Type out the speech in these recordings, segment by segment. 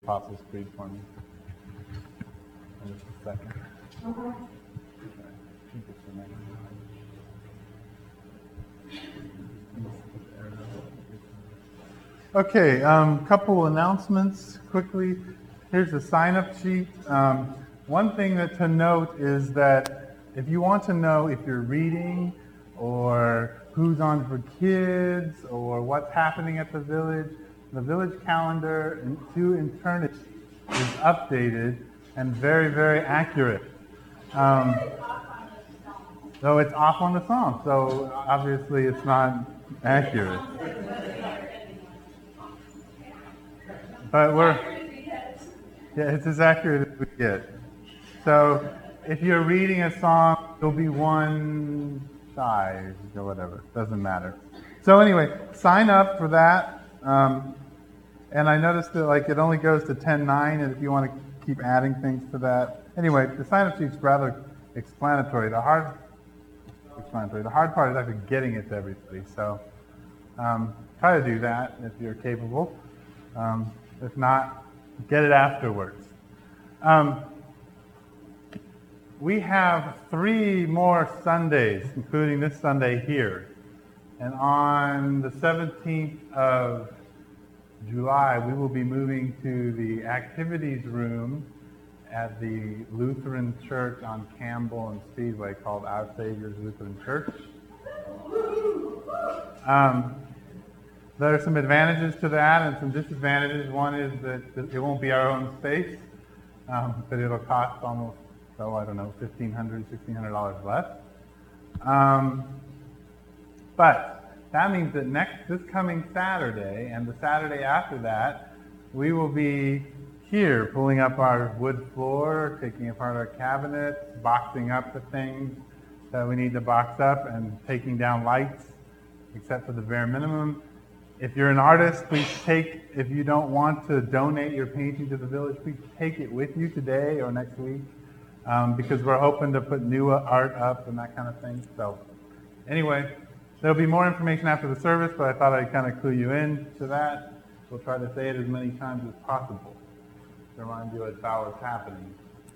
Apostles' Creed for me? In just a second. I think it's the next slide. Okay, couple announcements quickly. Here's the sign-up sheet. One thing to note is that if you want to know if you're reading or who's on for kids or what's happening at the village calendar to eternity is updated and very, very accurate. Though it's off on the song, so obviously it's not accurate. But it's as accurate as we get. So if you're reading a song, there'll be one shy or whatever. Doesn't matter. So anyway, sign up for that. And I noticed that it only goes to 10:9, and if you want to keep adding things to that. Anyway, the sign-up sheet's rather explanatory. The hard part is actually getting it to everybody. So try to do that if you're capable. If not, get it afterwards. We have 3 more Sundays, including this Sunday here. And on the 17th of July, we will be moving to the activities room at the Lutheran Church on Campbell and Speedway called Our Savior's Lutheran Church. There are some advantages to that and some disadvantages. One is that it won't be our own space, but it'll cost almost, $1,500, $1,600 less. But that means that this coming Saturday and the Saturday after that, we will be here pulling up our wood floor, taking apart our cabinets, boxing up the things that we need to box up, and taking down lights, except for the bare minimum. If you're an artist, if you don't want to donate your painting to the village, please take it with you today or next week, because we're hoping to put new art up and that kind of thing. So anyway, there'll be more information after the service, but I thought I'd kind of clue you in to that. We'll try to say it as many times as possible to remind you about what's happening.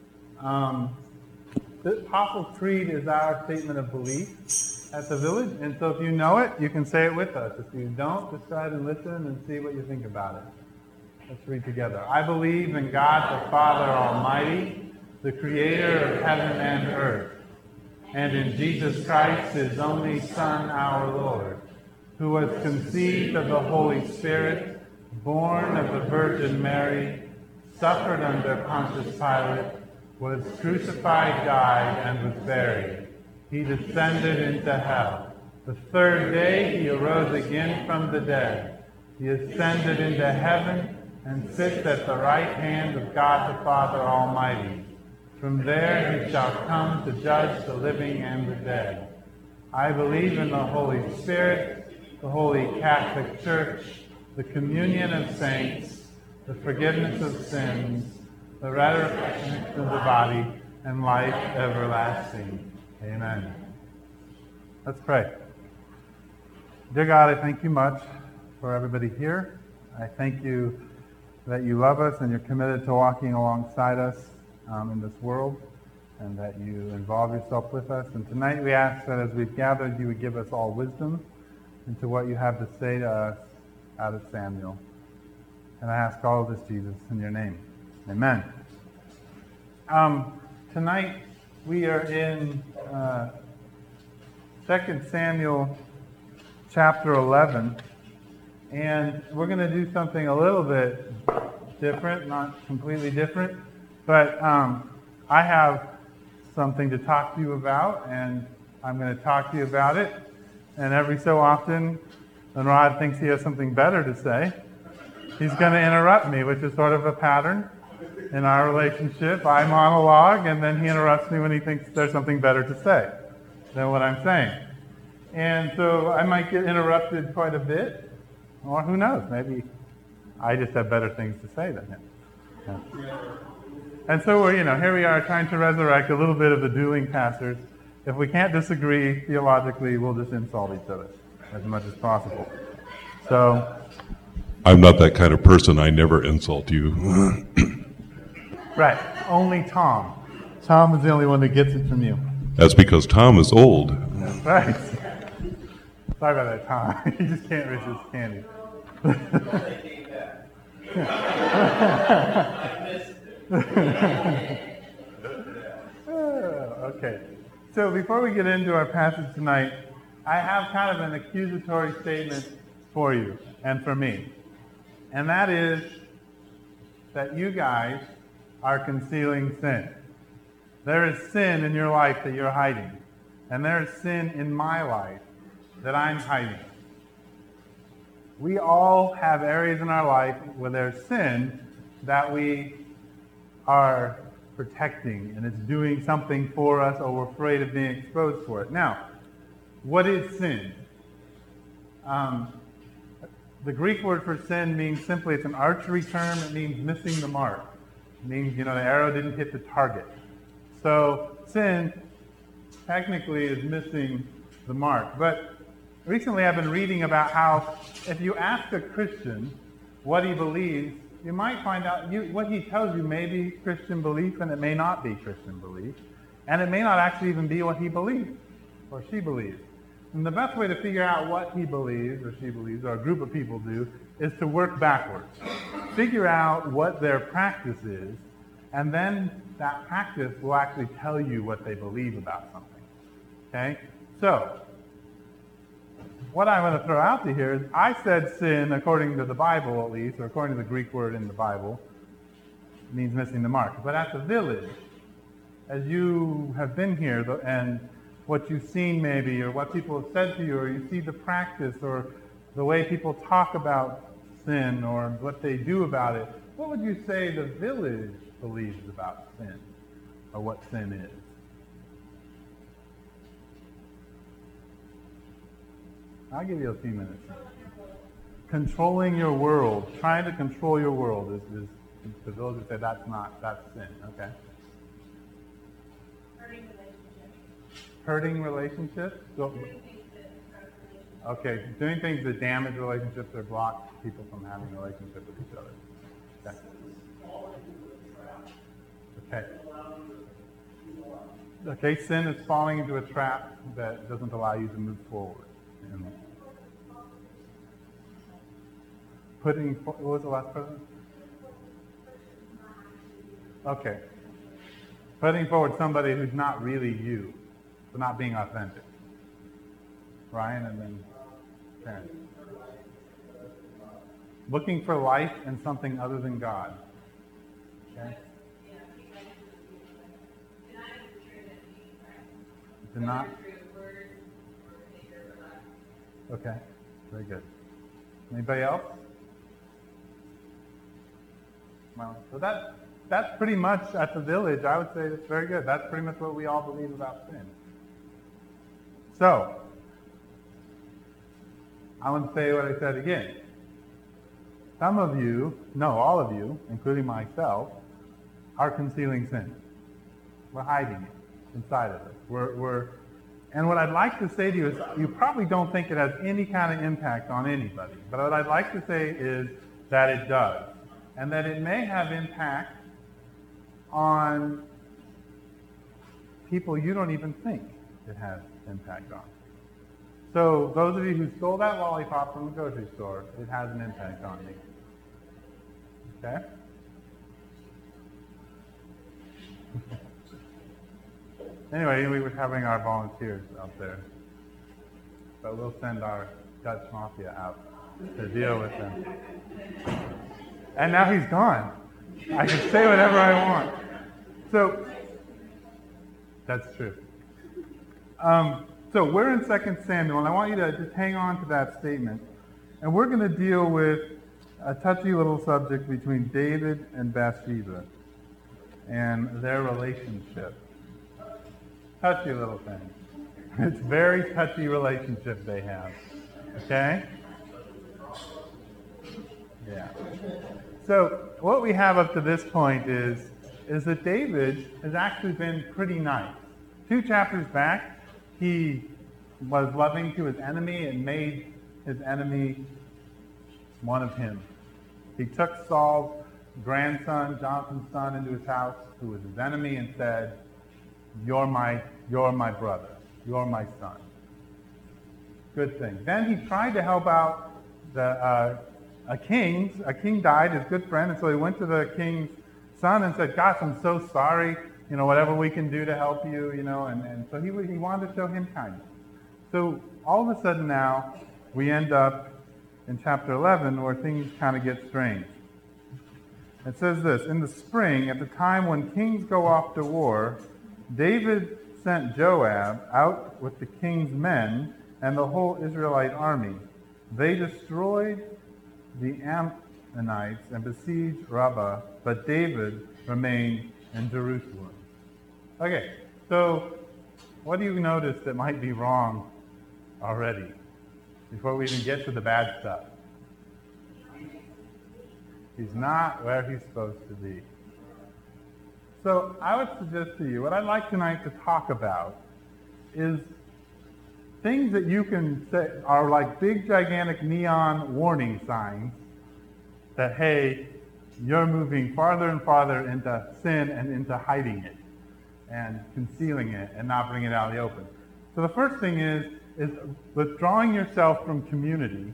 The Apostles' Creed is our statement of belief at the village, and so if you know it, you can say it with us. If you don't, just try to listen and see what you think about it. Let's read together. I believe in God the Father Almighty, the creator of heaven and earth, and in Jesus Christ, his only Son, our Lord, who was conceived of the Holy Spirit, born of the Virgin Mary, suffered under Pontius Pilate, was crucified, died, and was buried. He descended into hell. The third day he arose again from the dead. He ascended into heaven and sits at the right hand of God the Father Almighty. From there he shall come to judge the living and the dead. I believe in the Holy Spirit, the Holy Catholic Church, the communion of saints, the forgiveness of sins, the resurrection of the body, and life everlasting. Amen. Let's pray. Dear God, I thank you much for everybody here. I thank you that you love us and you're committed to walking alongside us in this world, and that you involve yourself with us. And tonight we ask that as we've gathered, you would give us all wisdom into what you have to say to us out of Samuel. And I ask all of this, Jesus, in your name. Amen. Tonight we are in 2 Samuel chapter 11, and we're going to do something a little bit different, not completely different, but I have something to talk to you about, and I'm going to talk to you about it. And every so often, when Rod thinks he has something better to say, he's going to interrupt me, which is sort of a pattern in our relationship. I monologue, and then he interrupts me when he thinks there's something better to say than what I'm saying. And so I might get interrupted quite a bit, or who knows, maybe I just have better things to say than him. Yeah. And so here we are trying to resurrect a little bit of the dueling pastors. If we can't disagree theologically, we'll just insult each other as much as possible. So I'm not that kind of person. I never insult you. Right. Only Tom. Tom is the only one that gets it from you. That's because Tom is old. Right. Sorry about that, Tom. You just can't resist candy. Okay. So before we get into our passage tonight, I have kind of an accusatory statement for you and for me. And that is that you guys are concealing sin. There is sin in your life that you're hiding. And there is sin in my life that I'm hiding. We all have areas in our life where there's sin that we are protecting, and it's doing something for us, or we're afraid of being exposed for it. Now, what is sin? The Greek word for sin means simply, it's an archery term. It means missing the mark. It means, the arrow didn't hit the target. So sin technically is missing the mark. But recently I've been reading about how if you ask a Christian what he believes, you might find out what he tells you may be Christian belief, and it may not be Christian belief. And it may not actually even be what he believes or she believes. And the best way to figure out what he believes or she believes, or a group of people do, is to work backwards. Figure out what their practice is, and then that practice will actually tell you what they believe about something. Okay? So, what I want to throw out to here is, I said sin, according to the Bible at least, or according to the Greek word in the Bible, means missing the mark. But at the Village, as you have been here, and what you've seen maybe, or what people have said to you, or you see the practice, or the way people talk about sin, or what they do about it, what would you say the Village believes about sin, or what sin is? I'll give you a few minutes. Controlling your world, trying to control your world is the Village would say that's sin. Okay. Hurting relationships? Okay, doing things that damage relationships or block people from having a relationship with each other. Okay. Okay, sin is falling into a trap that doesn't allow you to move forward. And what was the last part? Okay. Putting forward somebody who's not really you. So not being authentic. Ryan, and then Karen. Looking for life in something other than God. Okay? To not. Okay, very good. Anybody else? Well, so that's pretty much at the Village. I would say that's very good. That's pretty much what we all believe about sin. So, I want to say what I said again. Some of you, no, all of you, including myself, are concealing sin. We're hiding it inside of us. And what I'd like to say to you is, you probably don't think it has any kind of impact on anybody. But what I'd like to say is that it does. And that it may have impact on people you don't even think it has impact on. So those of you who stole that lollipop from the grocery store, it has an impact on me. Okay? Anyway, we were having our volunteers out there. But we'll send our Dutch Mafia out to deal with them. And now he's gone. I can say whatever I want. So, that's true. So we're in 2 Samuel, and I want you to just hang on to that statement. And we're going to deal with a touchy little subject between David and Bathsheba and their relationship. Touchy little thing. It's a very touchy relationship they have. Okay? Yeah. So what we have up to this point is that David has actually been pretty nice. 2 chapters back, he was loving to his enemy and made his enemy one of him. He took Saul's grandson, Jonathan's son, into his house, who was his enemy, and said, you're my brother. You're my son. Good thing. Then he tried to help out a king. A king died, his good friend, and so he went to the king's son and said, gosh, I'm so sorry. Whatever we can do to help you, and so he wanted to show him kindness. So all of a sudden now, we end up in chapter 11 where things kind of get strange. It says this, in the spring, at the time when kings go off to war, David sent Joab out with the king's men and the whole Israelite army. They destroyed the Ammonites and besieged Rabbah, but David remained in Jerusalem. Okay, so what do you notice that might be wrong already before we even get to the bad stuff? He's not where he's supposed to be. So I would suggest to you, what I'd like tonight to talk about is things that you can say are like big, gigantic neon warning signs that, hey, you're moving farther and farther into sin and into hiding it and concealing it and not bringing it out in the open. So the first thing is withdrawing yourself from community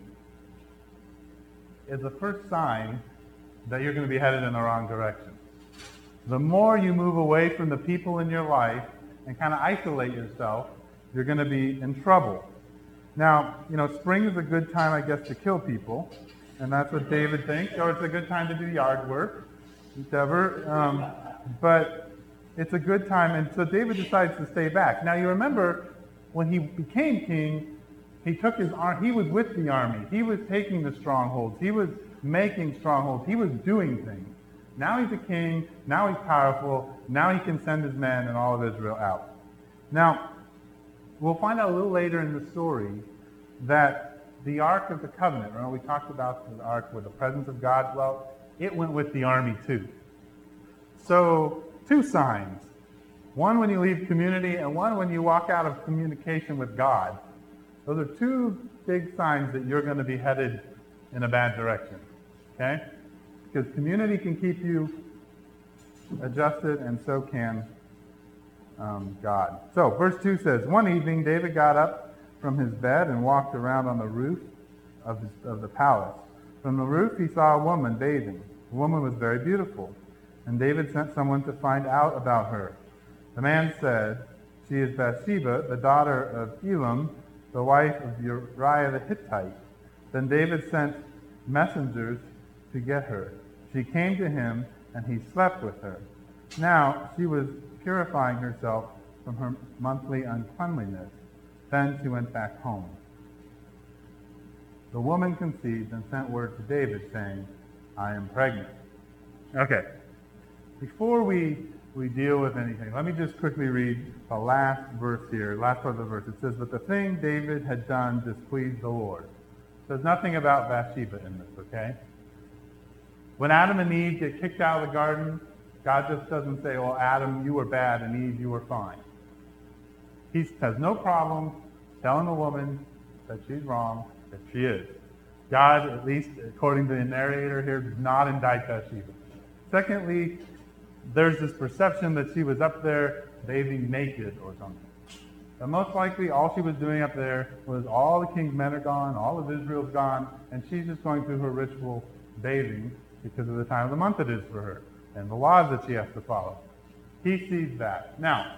is the first sign that you're going to be headed in the wrong direction. The more you move away from the people in your life and kind of isolate yourself, you're going to be in trouble. Now, spring is a good time, I guess, to kill people, and that's what David thinks, or it's a good time to do yard work, whichever. But it's a good time, and so David decides to stay back. Now, you remember when he became king, he was with the army. He was taking the strongholds. He was making strongholds. He was doing things. Now he's a king. Now he's powerful. Now he can send his men and all of Israel out. Now, we'll find out a little later in the story that the Ark of the Covenant, remember we talked about the Ark where the presence of God dwelt? It went with the army too. So, two signs. One when you leave community and one when you walk out of communication with God. Those are two big signs that you're going to be headed in a bad direction. Okay? Because community can keep you adjusted, and so can God. So, verse 2 says, one evening David got up from his bed and walked around on the roof of the palace. From the roof he saw a woman bathing. The woman was very beautiful, and David sent someone to find out about her. The man said, she is Bathsheba, the daughter of Elam, the wife of Uriah the Hittite. Then David sent messengers to get her. She came to him, and he slept with her. Now she was purifying herself from her monthly uncleanliness. Then she went back home. The woman conceived and sent word to David, saying, I am pregnant. Okay. Before we deal with anything, let me just quickly read the last verse here, last part of the verse. It says, but the thing David had done displeased the Lord. There's nothing about Bathsheba in this, okay? When Adam and Eve get kicked out of the garden, God just doesn't say, well, Adam, you were bad, and Eve, you were fine. He has no problem telling the woman that she's wrong, that she is. God, at least according to the narrator here, does not indict Bathsheba. Secondly, there's this perception that she was up there bathing naked or something. But most likely, all she was doing up there was all the king's men are gone, all of Israel's gone, and she's just going through her ritual bathing because of the time of the month it is for her and the laws that she has to follow. He sees that. Now,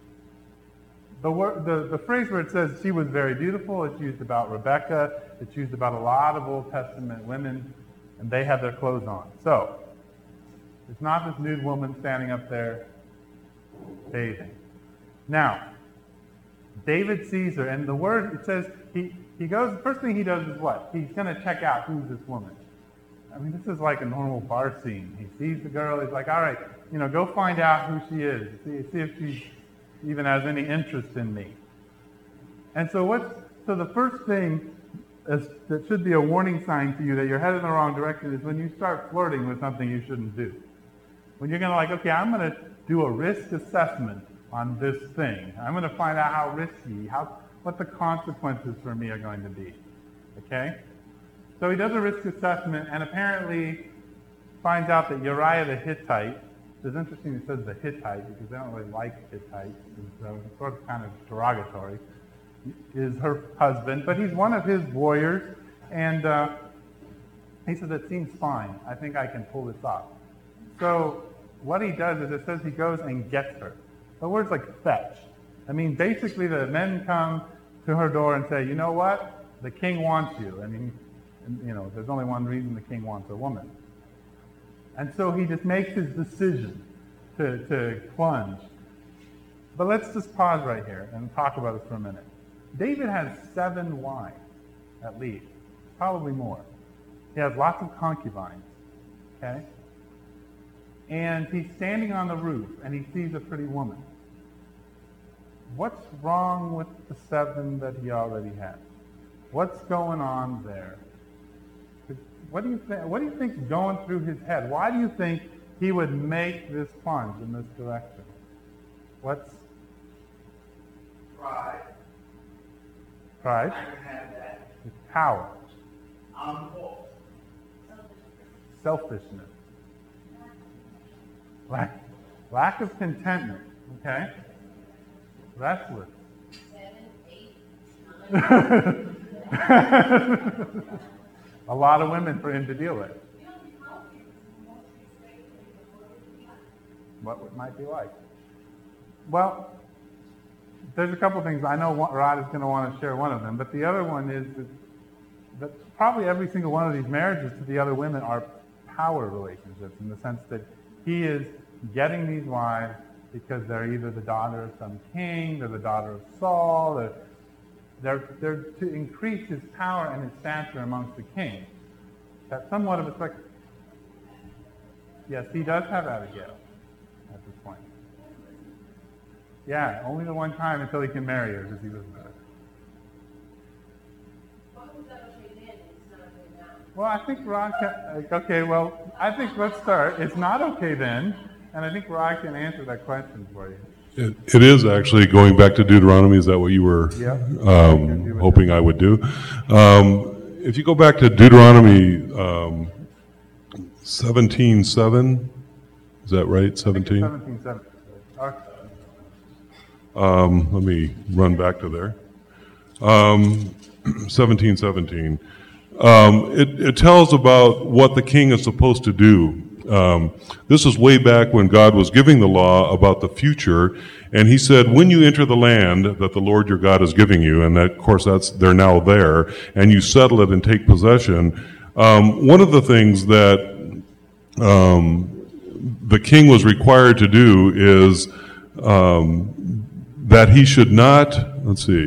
the phrase where it says she was very beautiful, it's used about Rebecca, it's used about a lot of Old Testament women, and they had their clothes on. So, it's not this nude woman standing up there bathing. Now, David sees her, and the word, it says, he goes, the first thing he does is what? He's going to check out who's this woman. I mean, this is like a normal bar scene. He sees the girl, he's like, all right, go find out who she is. See if she even has any interest in me. And so the first thing that should be a warning sign to you that you're headed in the wrong direction is when you start flirting with something you shouldn't do. When you're going to okay, I'm going to do a risk assessment on this thing. I'm going to find out how risky, what the consequences for me are going to be. Okay? So he does a risk assessment and apparently finds out that Uriah the Hittite, it's interesting it says the Hittite because they don't really like Hittites, and so it's sort of kind of derogatory, is her husband, but he's one of his warriors, and he says, it seems fine. I think I can pull this off. So what he does is it says he goes and gets her. The word's like fetch. I mean, basically the men come to her door and say, you know what? The king wants you. I mean, there's only one reason the king wants a woman. And so he just makes his decision to plunge. But let's just pause right here and talk about this for a minute. David has 7 wives, at least, probably more. He has lots of concubines, okay? And he's standing on the roof and he sees a pretty woman. What's wrong with the 7 that he already has? What's going on there? What do you think is going through his head? Why do you think he would make this plunge in this direction? What's Pride. pride? I can have that. It's power, Impulse. selfishness, lack of contentment. Okay, restless. 7, 8, 9. A lot of women for him to deal with. What it might be like. Well, there's a couple things. I know Rod is going to want to share one of them, but the other one is that probably every single one of these marriages to the other women are power relationships in the sense that he is getting these wives because they're either the daughter of some king, they're the daughter of Saul, they're to increase his power and his stature amongst the king. That's somewhat of a spectacle. Yes, he does have Abigail at this point. Yeah, only the one time until he can marry her because he doesn't know. Why was that okay then and it's not okay now? Well, I think Rod can, okay, well, I think let's start. It's not okay then, and I think Rod can answer that question for you. It is actually going back to Deuteronomy. Is that what you were hoping I would do? If you go back to Deuteronomy 17:7, is that right? 17. 17:7. Let me run back to there. 17:17. It tells about what the king is supposed to do. This is way back when God was giving the law about the future, and he said, when you enter the land that the Lord your God is giving you, and that, of course they're now there, and you settle it and take possession, one of the things that the king was required to do is that he should not,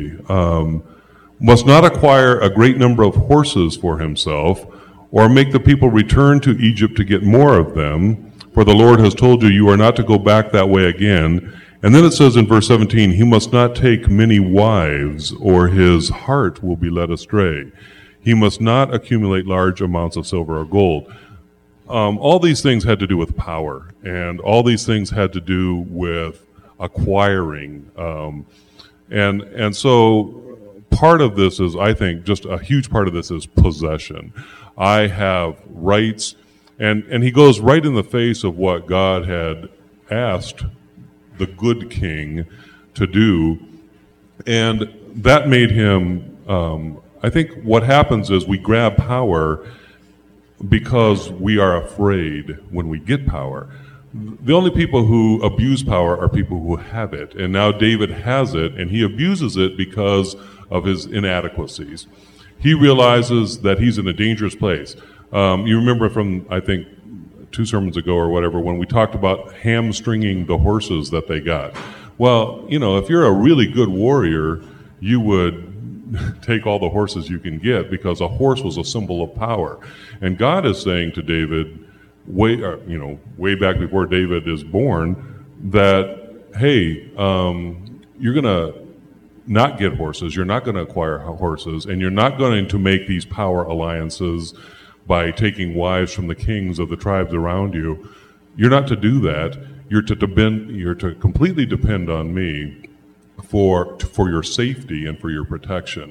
must not acquire a great number of horses for himself, or make the people return to Egypt to get more of them, for the Lord has told you, you are not to go back that way again. And then it says in verse 17, he must not take many wives, or his heart will be led astray. He must not accumulate large amounts of silver or gold. All these things had to do with power, and all these things had to do with acquiring. And so part of this is, I think, just a huge part of this is possession. I have rights, and he goes right in the face of what God had asked the good king to do, and that made him, I think what happens is we grab power because we are afraid when we get power. The only people who abuse power are people who have it, and now David has it, and he abuses it because of his inadequacies. He realizes that he's in a dangerous place. You remember from, I think, 2 sermons ago or whatever, when we talked about hamstringing the horses that they got. Well, if you're a really good warrior, you would take all the horses you can get, because a horse was a symbol of power. And God is saying to David, way back before David is born, that, hey, you're going to not get horses, you're not going to acquire horses, and you're not going to make these power alliances by taking wives from the kings of the tribes around you. You're not to do that. You're to completely depend on me for your safety and for your protection.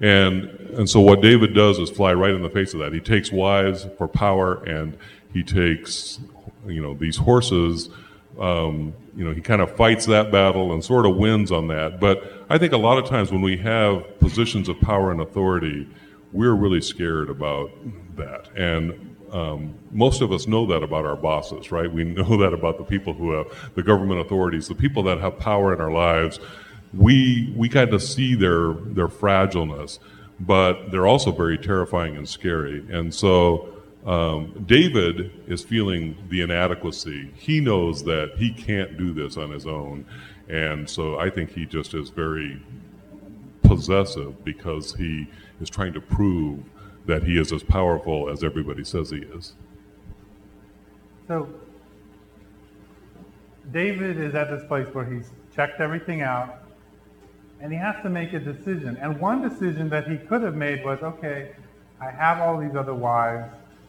And so what David does is fly right in the face of that. He takes wives for power, and he takes, these horses. He kind of fights that battle and sort of wins on that. But I think a lot of times when we have positions of power and authority, we're really scared about that. And most of us know that about our bosses, right? We know that about the people who have the government authorities, the people that have power in our lives. We kind of see their fragileness, but they're also very terrifying and scary. And so David is feeling the inadequacy. He knows that he can't do this on his own. And so I think he just is very possessive because he is trying to prove that he is as powerful as everybody says he is. So David is at this place where he's checked everything out, and he has to make a decision. And one decision that he could have made was, okay, I have all these other wives.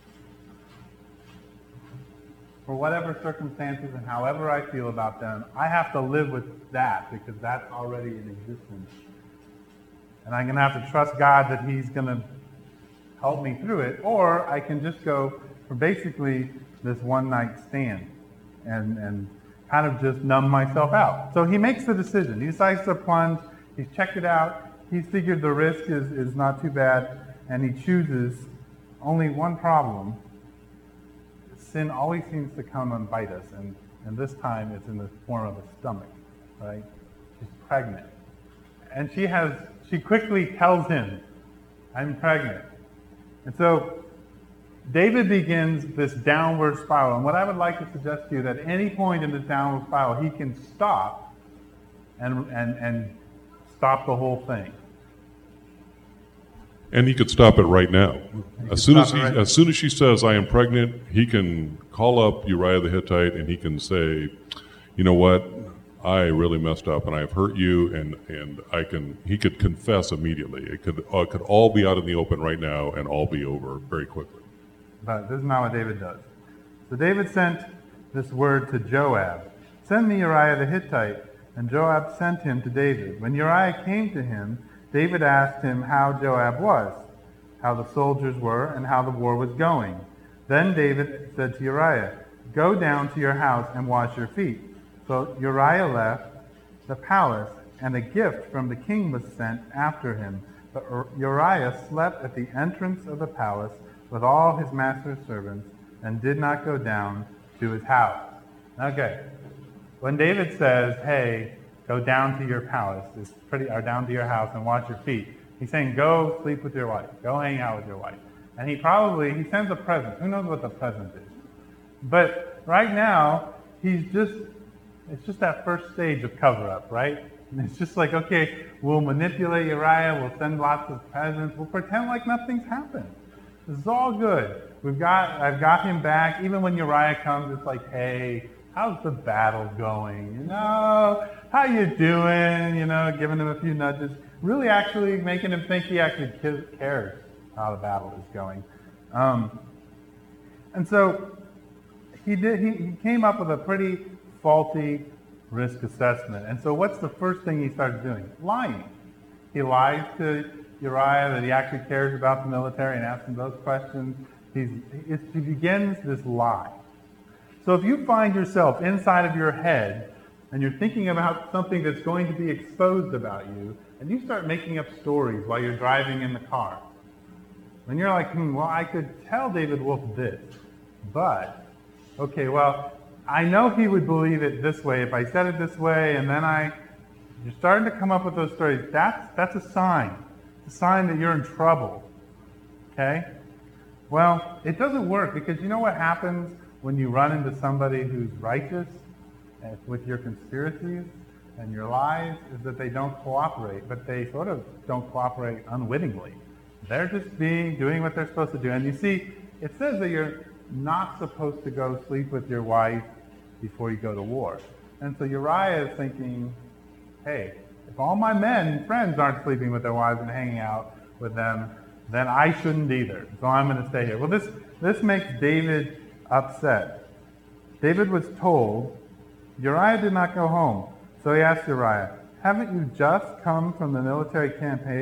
For whatever circumstances and however I feel about them, I have to live with that because that's already in existence. And I'm going to have to trust God that he's going to help me through it. Or I can just go for basically this one-night stand and kind of just numb myself out. So he makes the decision. He decides to plunge. He's checked it out. He's figured the risk is not too bad. And he chooses only one problem. Sin always seems to come and bite us. And this time it's in the form of a stomach, right? She's pregnant. And she quickly tells him, I'm pregnant. And so David begins this downward spiral. And what I would like to suggest to you that at any point in this downward spiral, he can stop and stop the whole thing. And he could stop it right now. As soon as she says, I am pregnant, he can call up Uriah the Hittite and he can say, you know what? I really messed up and I've hurt you, and he could confess immediately. It could all be out in the open right now and all be over very quickly. But this is not what David does. So David sent this word to Joab, send me Uriah the Hittite. And Joab sent him to David. When Uriah came to him, David asked him how Joab was, how the soldiers were, and how the war was going. Then David said to Uriah, go down to your house and wash your feet. So Uriah left the palace, and a gift from the king was sent after him. But Uriah slept at the entrance of the palace with all his master's servants, and did not go down to his house. Okay. When David says, hey, go down to your palace, or down to your house and wash your feet, he's saying, go sleep with your wife. Go hang out with your wife. And he sends a present. Who knows what the present is? But right now, it's just that first stage of cover-up, right? And it's just like, okay, we'll manipulate Uriah, we'll send lots of presents, we'll pretend like nothing's happened. This is all good. I've got him back. Even when Uriah comes, it's like, hey, how's the battle going? How you doing? Giving him a few nudges. Really actually making him think he actually cares how the battle is going. And so he came up with a pretty faulty risk assessment. And so what's the first thing he starts doing? Lying. He lies to Uriah that he actually cares about the military and asks him those questions. He begins this lie. So if you find yourself inside of your head and you're thinking about something that's going to be exposed about you, and you start making up stories while you're driving in the car, and you're like, well, I could tell David Wolf this, but, okay, well, I know he would believe it this way if I said it this way, and then you're starting to come up with those stories. That's a sign. It's a sign that you're in trouble, okay? Well, it doesn't work because you know what happens when you run into somebody who's righteous with your conspiracies and your lies is that they don't cooperate, but they sort of don't cooperate unwittingly. They're just doing what they're supposed to do. And you see, it says that you're not supposed to go sleep with your wife before you go to war. And so Uriah is thinking, hey, if all my men friends aren't sleeping with their wives and hanging out with them, then I shouldn't either. So I'm going to stay here. Well, this makes David upset. David was told Uriah did not go home. So he asked Uriah, haven't you just come from the military campaign?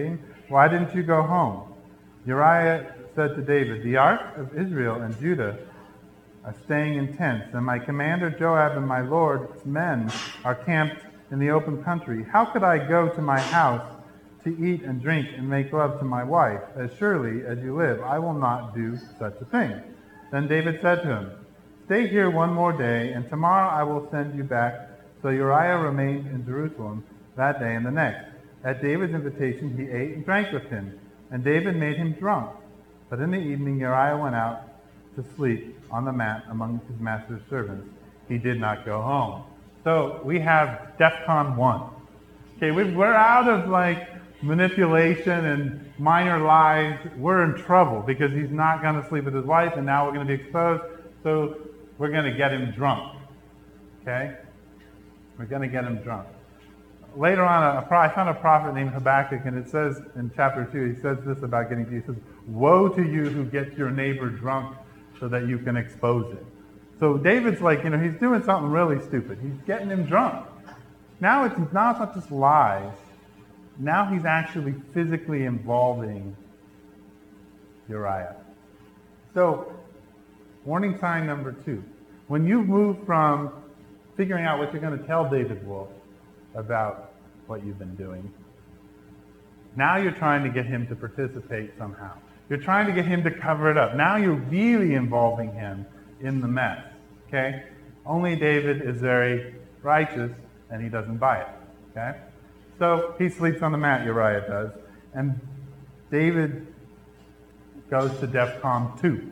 Why didn't you go home? Uriah said to David, the ark of Israel and Judah are staying in tents, and my commander Joab and my lord's men are camped in the open country. How could I go to my house to eat and drink and make love to my wife? As surely as you live, I will not do such a thing. Then David said to him, stay here one more day, and tomorrow I will send you back. So Uriah remained in Jerusalem that day and the next. At David's invitation, he ate and drank with him, and David made him drunk. But in the evening, Uriah went out to sleep on the mat among his master's servants. He did not go home. So we have DEFCON 1. Okay, we're out of like manipulation and minor lies. We're in trouble because he's not going to sleep with his wife, and now we're going to be exposed. So we're going to get him drunk. Okay? We're going to get him drunk. Later on, I found a prophet named Habakkuk, and it says in chapter 2, he says this about getting drunk. He says, woe to you who gets your neighbor drunk so that you can expose it. So David's like, he's doing something really stupid. He's getting him drunk. Now it's not just lies. Now he's actually physically involving Uriah. So, warning sign number 2. When you move from figuring out what you're going to tell David Wolf about what you've been doing, now you're trying to get him to participate somehow. You're trying to get him to cover it up. Now you're really involving him in the mess. Okay? Only David is very righteous, and he doesn't buy it. Okay? So he sleeps on the mat, Uriah does, and David goes to DEFCON 2.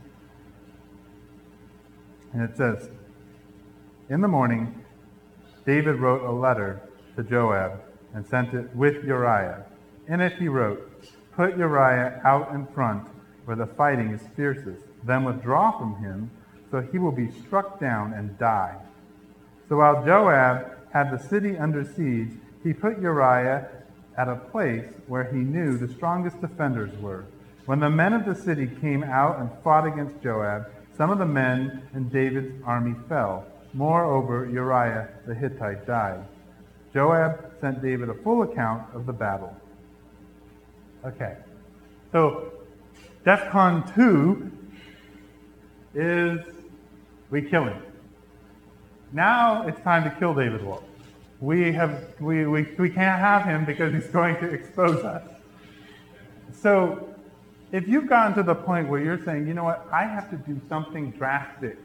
And it says, in the morning, David wrote a letter to Joab and sent it with Uriah. In it he wrote, put Uriah out in front where the fighting is fiercest, then withdraw from him, so he will be struck down and die. So while Joab had the city under siege, he put Uriah at a place where he knew the strongest defenders were. When the men of the city came out and fought against Joab, some of the men in David's army fell. Moreover, Uriah the Hittite died. Joab sent David a full account of the battle. Okay, so DEFCON 2 is we kill him. Now it's time to kill David Wolf. We can't have him because he's going to expose us. So if you've gotten to the point where you're saying, you know what, I have to do something drastic.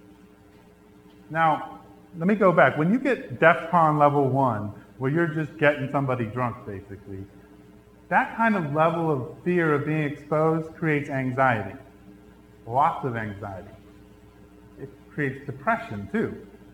Now, let me go back. When you get DEFCON level 1, where you're just getting somebody drunk, basically, that kind of level of fear of being exposed creates anxiety. Lots of anxiety. It creates depression, too.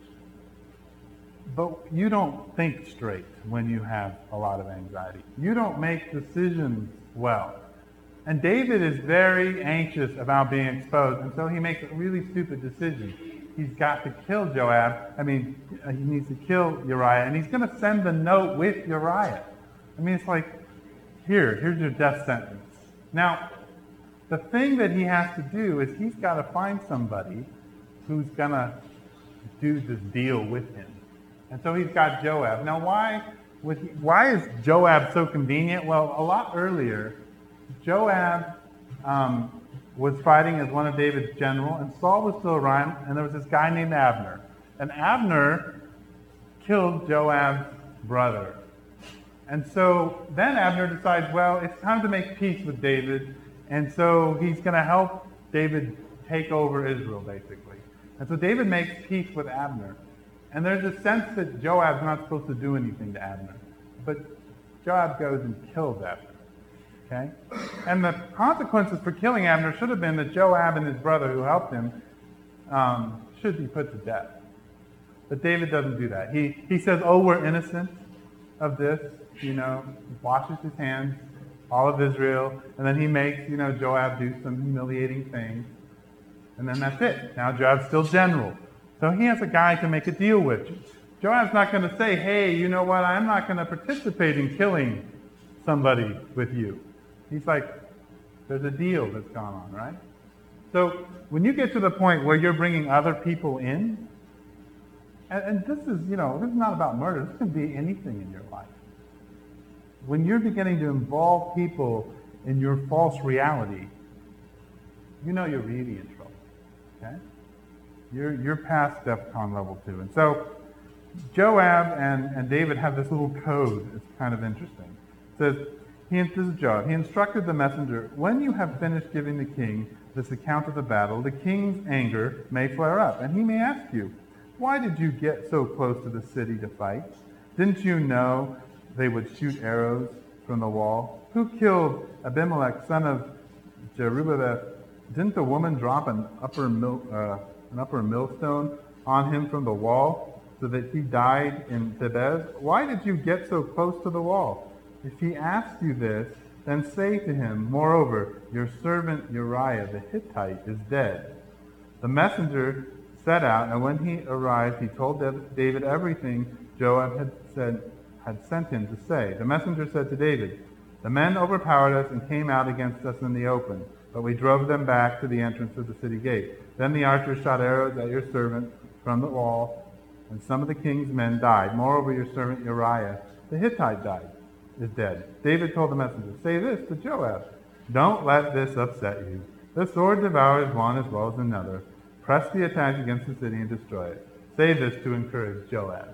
But you don't think straight when you have a lot of anxiety. You don't make decisions well. And David is very anxious about being exposed, and so he makes a really stupid decision. He's got to kill Joab. He needs to kill Uriah, and he's going to send the note with Uriah. It's like, here's your death sentence. Now, the thing that he has to do is he's got to find somebody who's going to do this deal with him. And so he's got Joab. Now, why is Joab so convenient? Well, a lot earlier, Joab was fighting as one of David's generals, and Saul was still around, and there was this guy named Abner. And Abner killed Joab's brother. And so then Abner decides, well, it's time to make peace with David, and so he's going to help David take over Israel, basically. And so David makes peace with Abner. And there's a sense that Joab's not supposed to do anything to Abner. But Joab goes and kills Abner. Okay? And the consequences for killing Abner should have been that Joab and his brother who helped him should be put to death. But David doesn't do that. He says, oh, we're innocent of this. He washes his hands, all of Israel. And then he makes, Joab do some humiliating things. And then that's it. Now Joab's still general. So he has a guy to make a deal with. Joab's not going to say, hey, you know what, I'm not going to participate in killing somebody with you. He's like, there's a deal that's gone on, right? So when you get to the point where you're bringing other people in, and this is, this is not about murder. This can be anything in your life. when you're beginning to involve people in your false reality, you know you're really in trouble. Okay? You're past DEFCON level 2. And so Joab and David have this little code. It's kind of interesting. It says, this is Joab. He instructed the messenger, when you have finished giving the king this account of the battle, the king's anger may flare up, and he may ask you, why did you get so close to the city to fight? Didn't you know they would shoot arrows from the wall? Who killed Abimelech, son of Jerubbaal? Didn't the woman drop an upper millstone on him from the wall so that he died in Thebez? Why did you get so close to the wall? If he asks you this, then say to him, moreover, your servant Uriah the Hittite is dead. The messenger set out, and when he arrived, he told David everything Joab had sent him to say. The messenger said to David, the men overpowered us and came out against us in the open, but we drove them back to the entrance of the city gate. Then the archers shot arrows at your servant from the wall, and some of the king's men died. Moreover, your servant Uriah the Hittite is dead. David told the messenger, say this to Joab, don't let this upset you. The sword devours one as well as another. Press the attack against the city and destroy it. Say this to encourage Joab.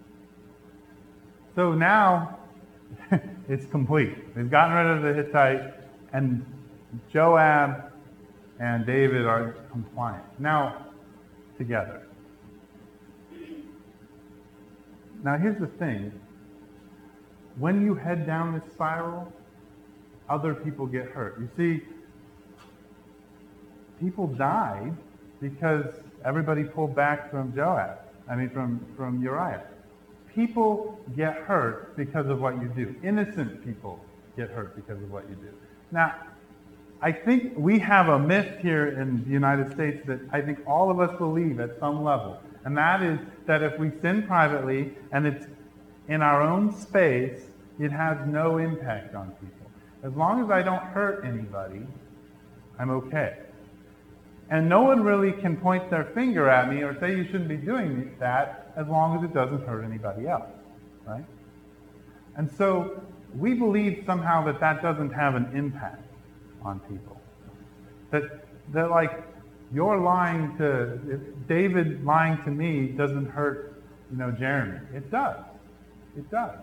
So now it's complete. We've gotten rid of the Hittite, and Joab and David are compliant. Now, together. Now here's the thing. When you head down this spiral, other people get hurt. You see, people died because everybody pulled back from from Uriah. People get hurt because of what you do. Innocent people get hurt because of what you do. Now, I think we have a myth here in the United States that I think all of us believe at some level, and that is that if we sin privately and it's in our own space, it has no impact on people. As long as I don't hurt anybody, I'm okay. And no one really can point their finger at me or say you shouldn't be doing that as long as it doesn't hurt anybody else, right? And so we believe somehow that that doesn't have an impact on people. That like you're lying to, if David lying to me doesn't hurt, Jeremy. It does. It does.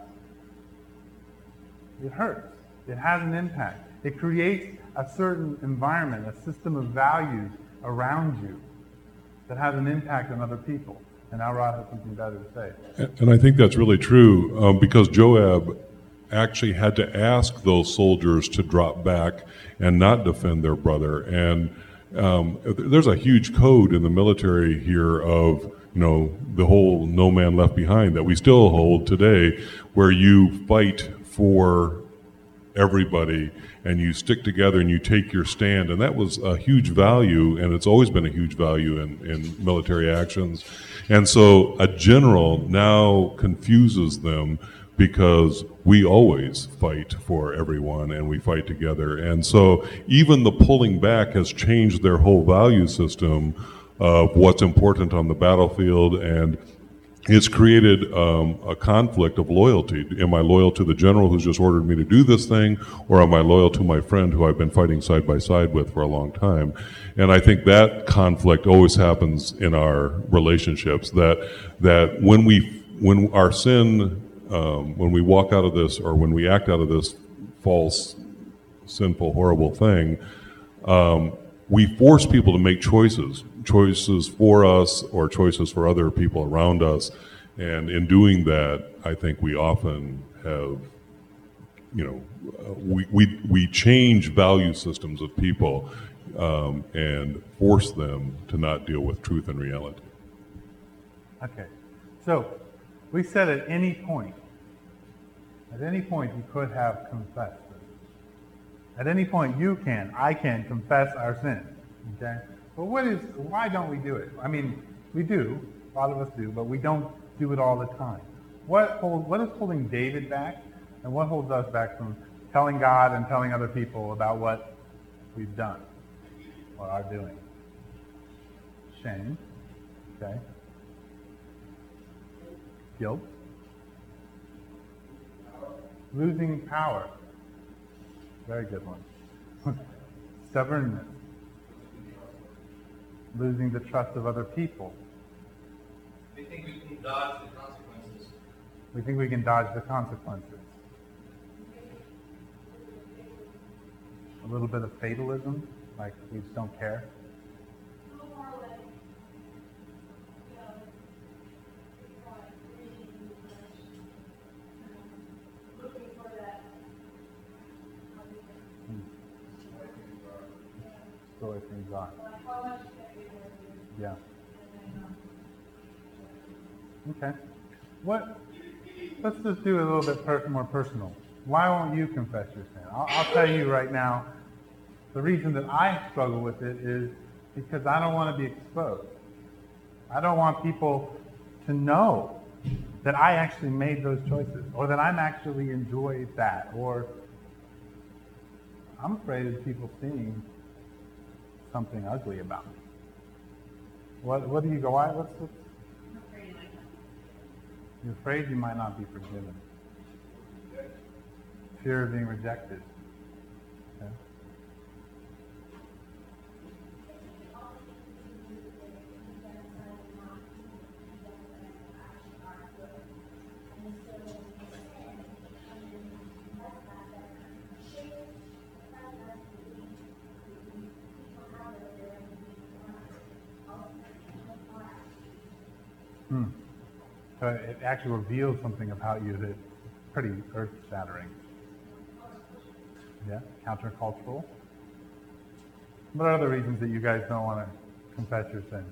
It hurts. It has an impact. It creates a certain environment, a system of values around you that has an impact on other people. And now Rod has something better to say. And I think that's really true because Joab actually had to ask those soldiers to drop back and not defend their brother. And there's a huge code in the military here of, the whole no man left behind that we still hold today, where you fight for everybody and you stick together and you take your stand. And that was a huge value, and it's always been a huge value in military actions. And so a general now confuses them because we always fight for everyone and we fight together. And so even the pulling back has changed their whole value system of what's important on the battlefield, and it's created a conflict of loyalty. Am I loyal to the general who's just ordered me to do this thing, or am I loyal to my friend who I've been fighting side by side with for a long time? And I think that conflict always happens in our relationships, that when our sin, when we walk out of this, or when we act out of this false, sinful, horrible thing, we force people to make choices for us or choices for other people around us. And in doing that, I think we often have, we change value systems of people and force them to not deal with truth and reality. Okay. So we said at any point you could have confessed this. At any point I can confess our sin. Okay? But why don't we do it? I mean, we do, a lot of us do, but we don't do it all the time. What is holding David back, and what holds us back from telling God and telling other people about what we've done or are doing? Shame, okay? Guilt, Losing power. Very good one. Stubbornness. Losing the trust of other people. We think we can dodge the consequences. We think we can dodge the consequences. A little bit of fatalism, like we just don't care. The way things are. Yeah. Okay. Let's just do a little bit more personal. Why won't you confess your sin? I'll tell you right now, the reason that I struggle with it is because I don't want to be exposed. I don't want people to know that I actually made those choices, or that I'm actually enjoyed that, or I'm afraid of people seeing something ugly about me. What do you go? You're afraid you might not be forgiven. Fear of being rejected. Okay. So it actually reveals something about you that's pretty earth-shattering. Yeah, countercultural. What are other reasons that you guys don't want to confess your sin?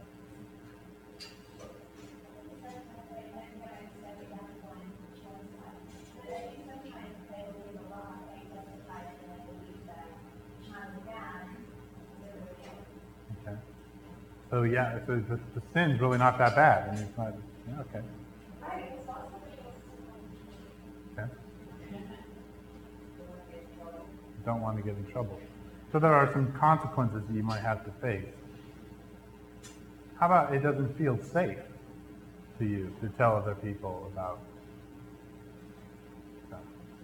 Okay. So yeah, so the sin's really not that bad. I mean, it's not. Yeah, okay. Okay. Don't want to get in trouble. So there are some consequences that you might have to face. How about it doesn't feel safe to you to tell other people about stuff?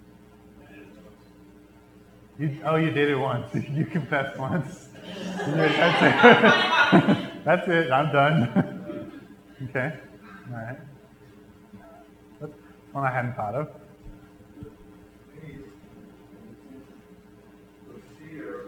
You did it once. You confessed once. That's it. That's it. I'm done. Okay. All right. That's one I hadn't thought of. The fear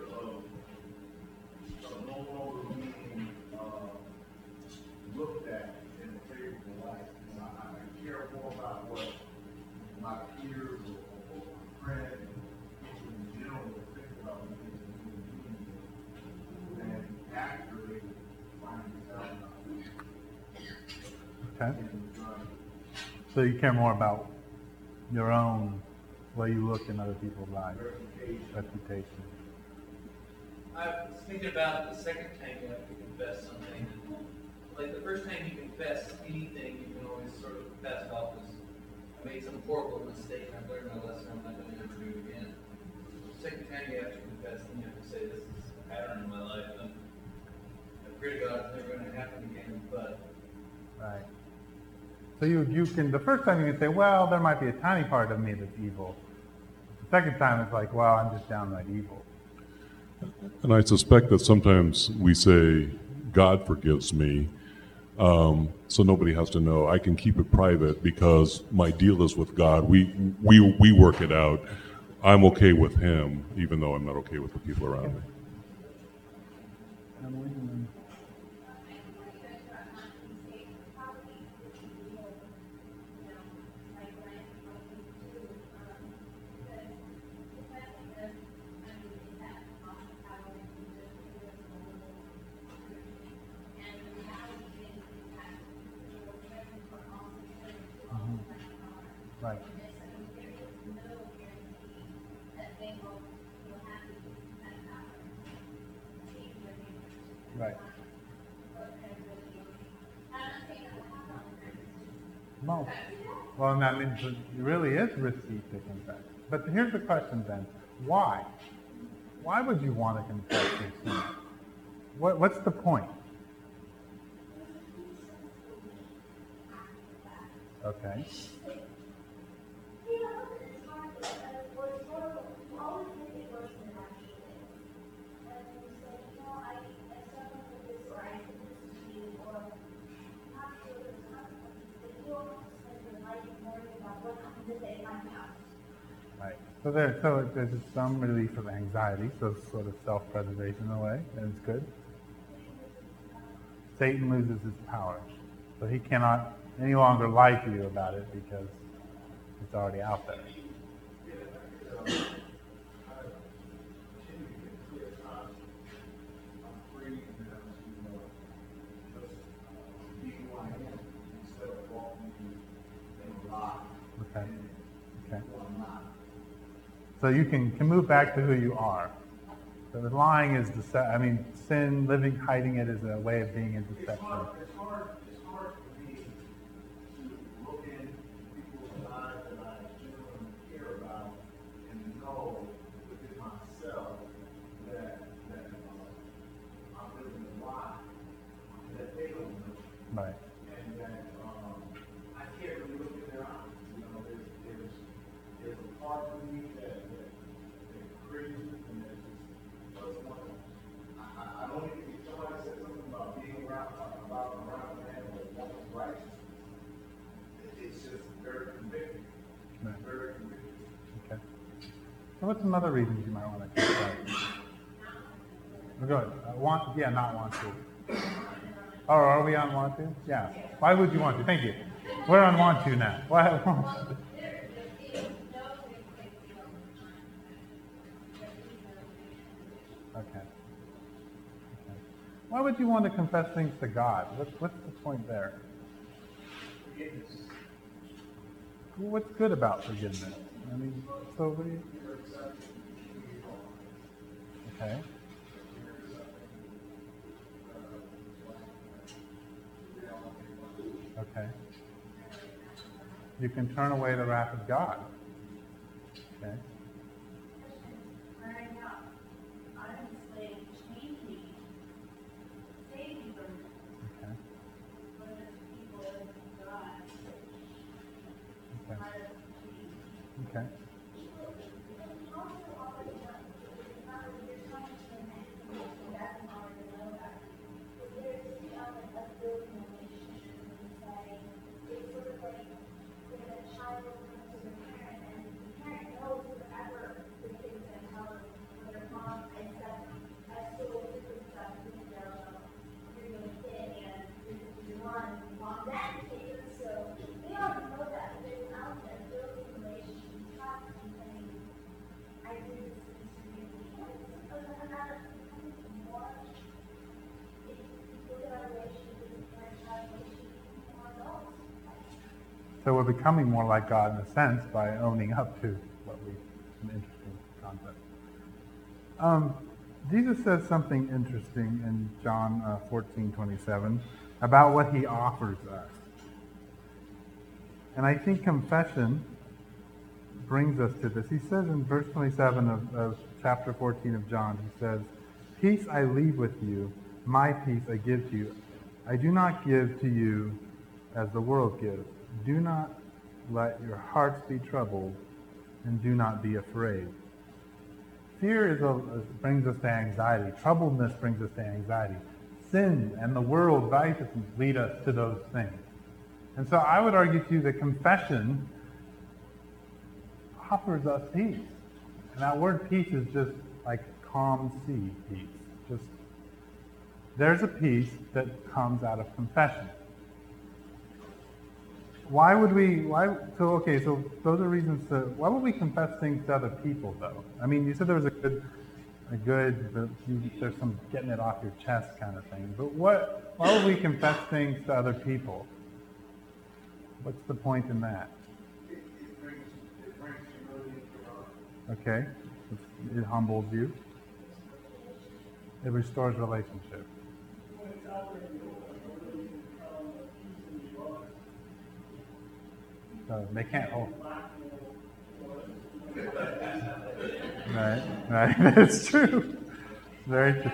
of no longer being looked at in a favorable light. You know, I care more about what my peers or friends in general think about me than actually finding out about Okay. So you care more about your own way you look in other people's eyes, reputation. I was thinking about the second time you have to confess something. Like the first time you confess anything, you can always sort of pass it off as I made some horrible mistake and I've learned my lesson. I'm not going to ever do it again. The second time you have to confess, then you have to say this is a pattern in my life, and I pray to God it's never going to happen again. But Right. So you can, the first time you can say, well, there might be a tiny part of me that's evil. The second time it's like, well, I'm just downright evil. And I suspect that sometimes we say, God forgives me, so nobody has to know. I can keep it private because my deal is with God. We work it out. I'm okay with Him, even though I'm not okay with the people around me. Right. Right. No. Well, that means it really is risky to confess. But here's the question then. Why? Why would you want to confess your sin? What's the point? Okay. Right. So there's some relief of anxiety, so it's sort of self-preservation in a way, and it's good. Satan loses his power. So he cannot any longer lie to you about it because it's already out there. Okay. Okay. So you can move back to who you are. So the lying is sin, living, hiding it is a way of being in deception. It's hard for me to look in people's lives that I genuinely care about and know within myself that I'm living a lie that they don't know. Right. And that I can't really look in their eyes. You know, there's a part of me that crazy and that just doesn't want to. I don't even, if somebody said something about being around man or walking righteous, it's just very convicting. Right. Very convicting. Okay. So what's some other reasons you might want to confess? Go ahead. Not want to. Oh, are we on want to? Yeah. Why would you want to? Thank you. We're on want to now. Why want to? Okay. Why would you want to confess things to God? What's the point there? Forgiveness. What's good about forgiveness? I mean, so what do you... Okay. Okay. You can turn away the wrath of God. Okay. Okay. Okay. Okay. So we're becoming more like God in a sense by owning up to what we, an interesting concept. Jesus says something interesting in John 14:27 about what he offers us. And I think confession brings us to this. He says in verse 27 of chapter 14 of John, he says, "Peace I leave with you, my peace I give to you. I do not give to you as the world gives. Do not let your hearts be troubled, and do not be afraid." Fear brings us to anxiety. Troubledness brings us to anxiety. Sin and the world righteousness lead us to those things. And so I would argue to you that confession offers us peace. And that word peace is just like calm sea peace. Just there's a peace that comes out of confession. Why would we, so those are reasons why would we confess things to other people though? I mean, you said there was there's some getting it off your chest kind of thing, but why would we confess things to other people? What's the point in that? It brings humility to God. Okay, it humbles you. It restores relationship. So they can't hold. Right. That's true. Very true.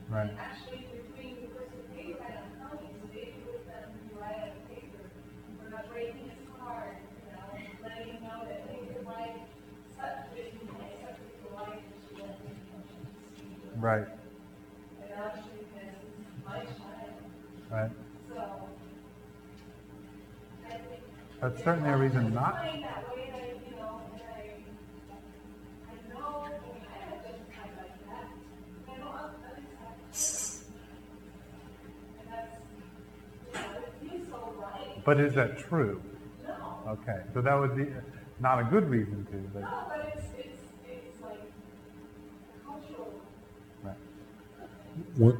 Right. Actually, between the person they write on county, so they with them who write on paper, we're not breaking his heart, letting him know that they could write such vision, such a life, and she let him see. Right. And actually, because it's my child. Right. So, I think. That's certainly a reason not. Playing that way, and I know, I have justified like that. I know others have. And that's, it feels so right. But is that true? No, Okay. So that would be not a good reason to, but no, but it's like cultural. right. What,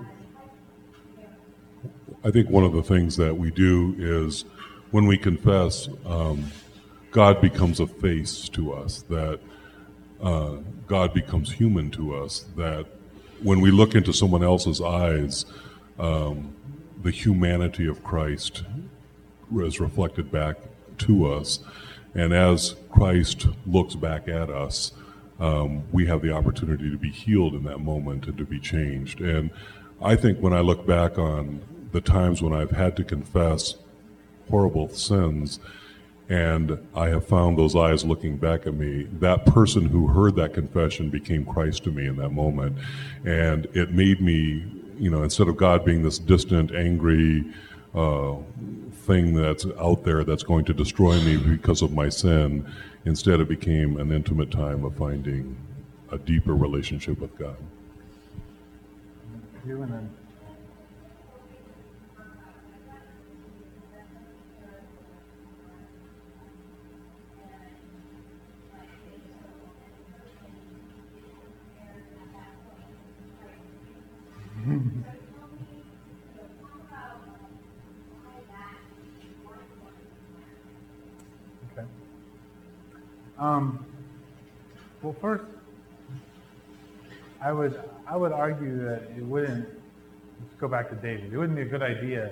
I think one of the things that we do is when we confess, God becomes a face to us, that God becomes human to us, that when we look into someone else's eyes, the humanity of Christ is reflected back to us. And as Christ looks back at us, we have the opportunity to be healed in that moment and to be changed. And I think when I look back on the times when I've had to confess horrible sins, and I have found those eyes looking back at me, that person who heard that confession became Christ to me in that moment. And it made me, instead of God being this distant, angry thing that's out there that's going to destroy me because of my sin, instead it became an intimate time of finding a deeper relationship with God. You and then. Okay. Well, first, I would argue that it wouldn't. Let's go back to David. It wouldn't be a good idea.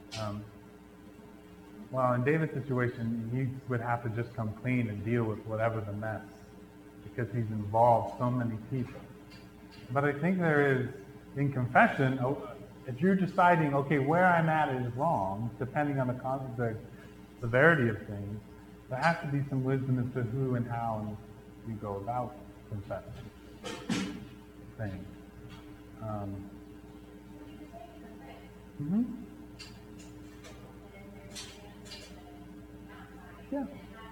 Well, in David's situation, he would have to just come clean and deal with whatever the mess, because he's involved so many people. But I think there is, in confession, if you're deciding, okay, where I'm at is wrong, depending on the severity of things, there has to be some wisdom as to who and how you go about confessing things. Yeah.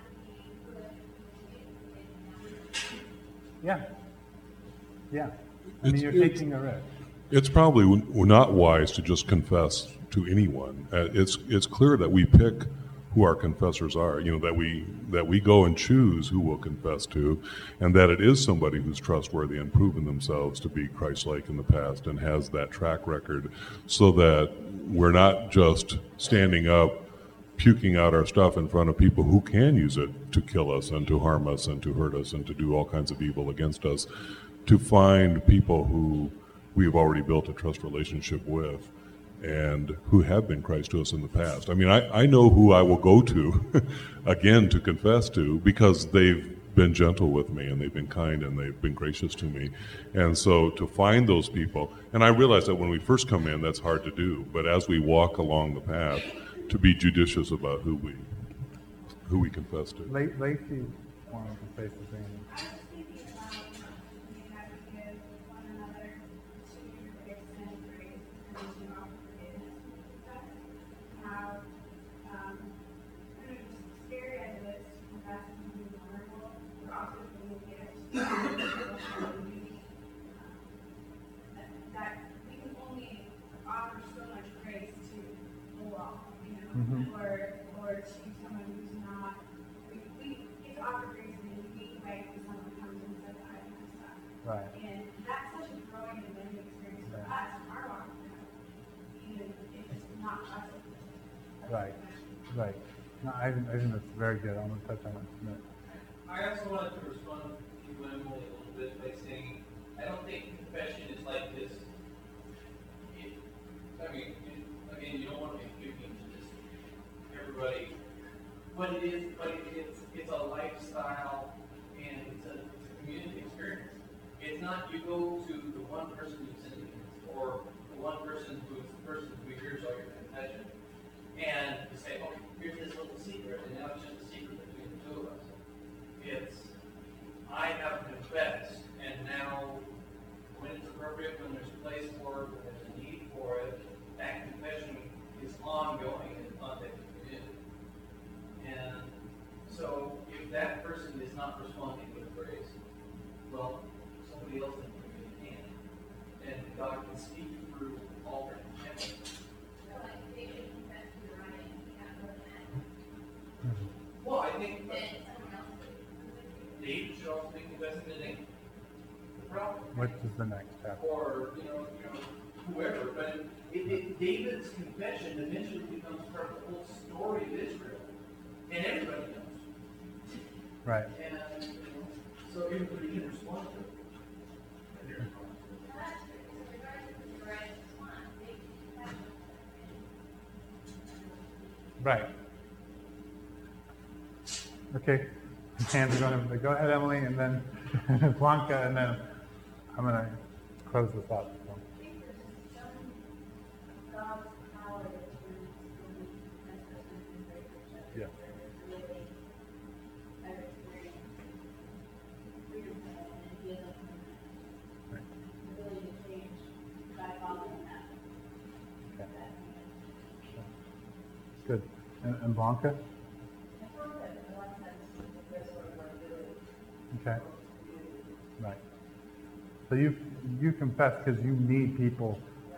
Yeah. Yeah. I mean, you're taking a risk. It's probably not wise to just confess to anyone. It's clear that we pick who our confessors are. That we go and choose who we'll confess to, and that it is somebody who's trustworthy and proven themselves to be Christ-like in the past and has that track record, so that we're not just standing up, puking out our stuff in front of people who can use it to kill us and to harm us and to hurt us and to do all kinds of evil against us. To find people who we've already built a trust relationship with and who have been Christ to us in the past. I mean, I know who I will go to, again, to confess to, because they've been gentle with me and they've been kind and they've been gracious to me. And so to find those people, and I realize that when we first come in, that's hard to do, but as we walk along the path, to be judicious about who we confess to. Lacey wanted to say something. I was thinking about we have to give one another to extend grace and to offer forgiveness. That's how kind of scary as it is to confess and be vulnerable. We're also being gifts that we can only offer so much grace to the wall, or to someone who's not. We get to offer grace in a unique way when someone comes and says, I messed up. Right. And that's such a growing and learning experience for us, our walk, even if it's not us. Right. Right. No, I think that's very good. I'm going to touch on it in a minute. I also wanted to respond to Emily a little bit by saying, I don't think confession is like this. Again, you don't want to be speaking to just everybody, but it's a lifestyle and it's a community experience. It's not you go to the one person you sin against or one person who's the person who hears all your confession, and to say, okay, here's this little secret, and now it's just a secret between the two of us. It's, I have confessed, and now when it's appropriate, when there's a place for it, when there's a need for it, that confession is ongoing in the context of the community. And so if that person is not responding with grace, well, somebody else in the community can. And God can speak through all that channels. Like, they should confess to the right, you can't go to that. Well, I think Then someone else would. David should also be confessing to Nathan. The problem. Which is the next step. Or, whoever, but David's confession eventually becomes part of the whole story of Israel. And everybody knows. Right. And, so everybody can respond to it. That's regardless of the right response, they should confess. Right. Okay. Hands are going to go ahead, Emily, and then Blanca, and then I'm going to close this up. So. I think there's some God's power that's really manifested in the church. Yeah. Really, I've experienced freedom and healing Right. and the ability to change by following that. Okay. Good. And Blanca? I found that a lot of times the best way to really Okay. Right. So you confess because you need people.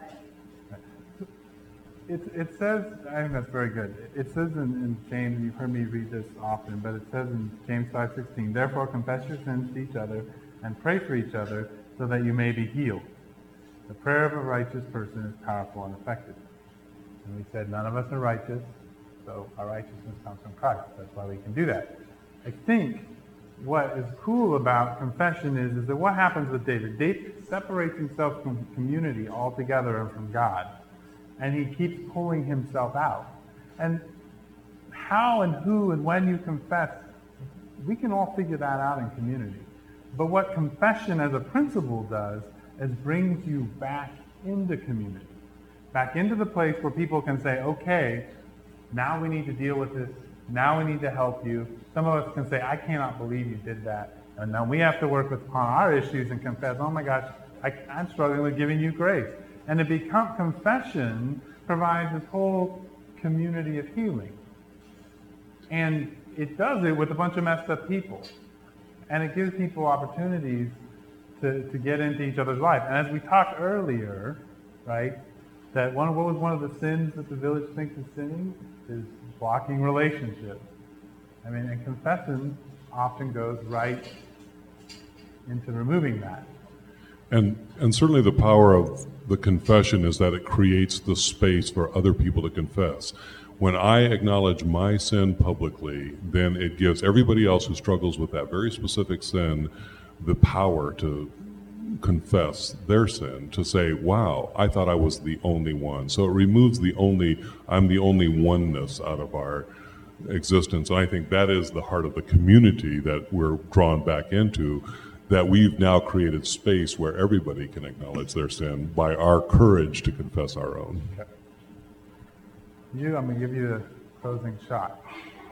It says, I think that's very good. It says in James, you've heard me read this often, but it says in James 5:16, therefore confess your sins to each other and pray for each other so that you may be healed. The prayer of a righteous person is powerful and effective. And we said none of us are righteous, so our righteousness comes from Christ. That's why we can do that. I think what is cool about confession is that what happens with David? David separates himself from community altogether and from God. And he keeps pulling himself out. And how and who and when you confess, we can all figure that out in community. But what confession as a principle does is brings you back into community. Back into the place where people can say, okay, now we need to deal with this. Now we need to help you. Some of us can say, I cannot believe you did that. And now we have to work upon our issues and confess, oh my gosh, I'm struggling with giving you grace. And to become confession provides this whole community of healing. And it does it with a bunch of messed up people. And it gives people opportunities to get into each other's life. And as we talked earlier, right, that what was one of the sins that the village thinks is sinning? Is blocking relationships. I mean, and confession often goes right into removing that. And certainly the power of the confession is that it creates the space for other people to confess. When I acknowledge my sin publicly, then it gives everybody else who struggles with that very specific sin the power to confess their sin, to say, wow, I thought I was the only one. So it removes I'm the only oneness out of our existence. And I think that is the heart of the community that we're drawn back into, that we've now created space where everybody can acknowledge their sin by our courage to confess our own. Okay. I'm going to give you the closing shot.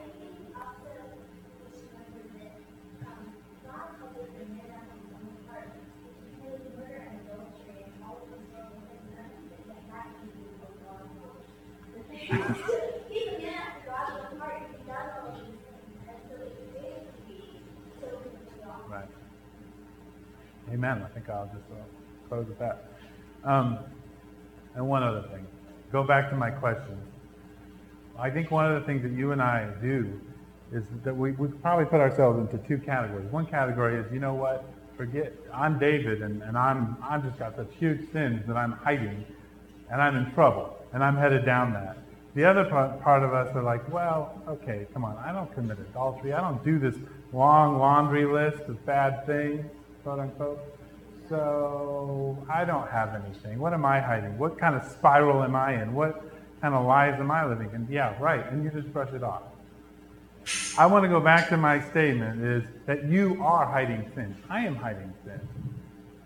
Right. Amen. I think I'll just close with that. And one other thing. Go back to my questions. I think one of the things that you and I do is that we probably put ourselves into two categories. One category is, you know what, forget, I'm David, and I've just got such huge sins that I'm hiding, and I'm in trouble, and I'm headed down that. The other part of us are like, well, okay, come on, I don't commit adultery. I don't do this long laundry list of bad things, quote unquote. So I don't have anything. What am I hiding? What kind of spiral am I in? What kind of lies am I living in? Yeah, right, and you just brush it off. I want to go back to my statement is that you are hiding sin. I am hiding sin.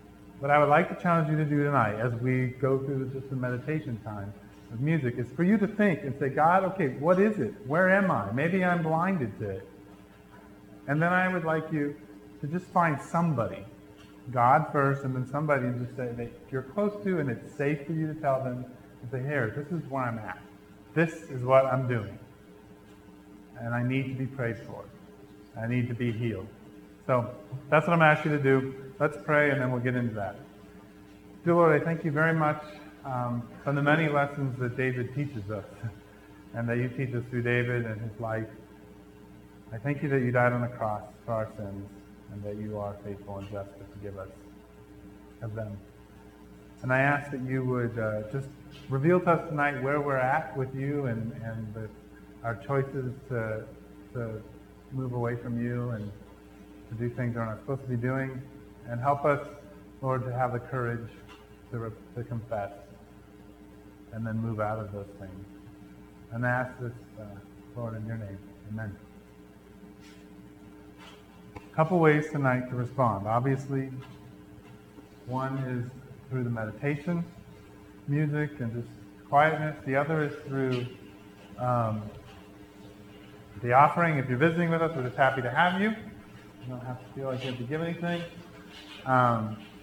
what I would like to challenge you to do tonight as we go through just a meditation time of music is for you to think and say, God, okay, what is it? Where am I? Maybe I'm blinded to it. And then I would like you to just find somebody, God first, and then somebody just say that you're close to and it's safe for you to tell them and say, here, this is where I'm at. This is what I'm doing. And I need to be prayed for. I need to be healed. So that's what I'm asking you to do. Let's pray and then we'll get into that. Dear Lord, I thank you very much for the many lessons that David teaches us and that you teach us through David and his life. I thank you that you died on the cross for our sins and that you are faithful and just to forgive us of them. And I ask that you would just reveal to us tonight where we're at with you and our choices to move away from you and to do things we're not supposed to be doing. And help us, Lord, to have the courage to confess and then move out of those things. And I ask this, Lord, in your name. Amen. A couple ways tonight to respond. Obviously, one is through the meditation, music, and just quietness. The other is through the offering. If you're visiting with us, we're just happy to have you. You don't have to feel like you have to give anything.